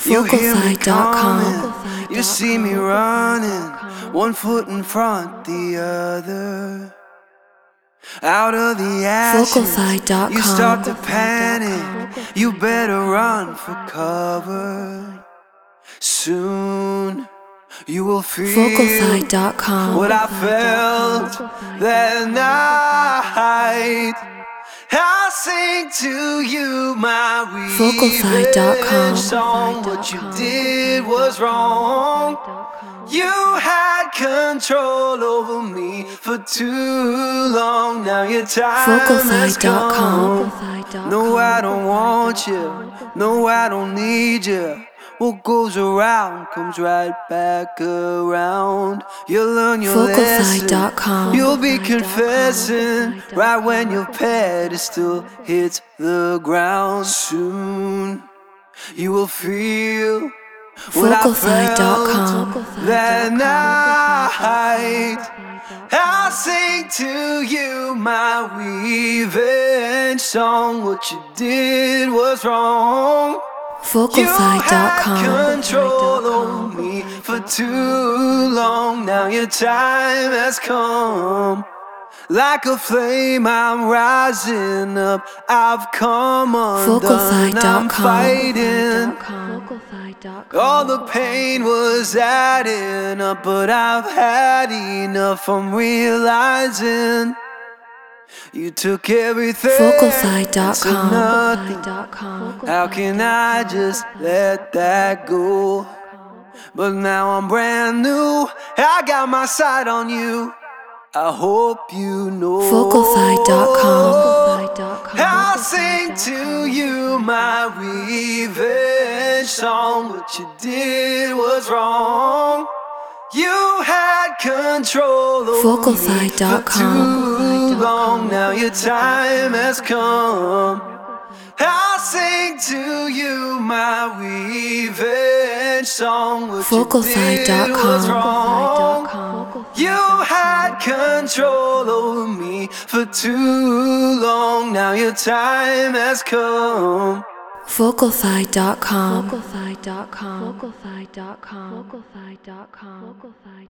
You hear me coming, you see me running, one foot in front, the other. Out of the ashes, you start to panic, you better run for cover. Soon you will feel what I felt that night. I'll sing to you my revenge song. What you did was wrong. You had control over me for too long. Now your time has come. No, I don't want you. No, I don't need you. What goes around comes right back around. You'll learn your lesson. You'll be confessing right when your pedestal hits the ground. Soon you will feel what I felt that night. I'll sing to you my revenge song. What you did was wrong. You had control over me for too long. Now your time has come. Like a flame I'm rising up. I've come undone, I'm fighting. All the pain was adding up, but I've had enough. I'm realizing you took everything to nothing. How can I just let that go? But now I'm brand new, I got my sight on you. I hope you know. I'll sing to you my revenge song. What you did was wrong. You had control over me for too long. Now your time has come. I'll sing to you my revenge song. What you did was wrong. You had control over me for too long. Now your time has come. Vocalfied.com